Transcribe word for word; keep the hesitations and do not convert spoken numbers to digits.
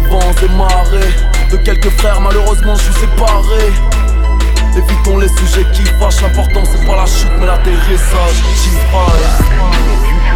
vents et marées. De quelques frères malheureusement je suis séparé. Évitons les sujets qui fâchent, l'important c'est pas la chute mais l'atterrissage. G-Five.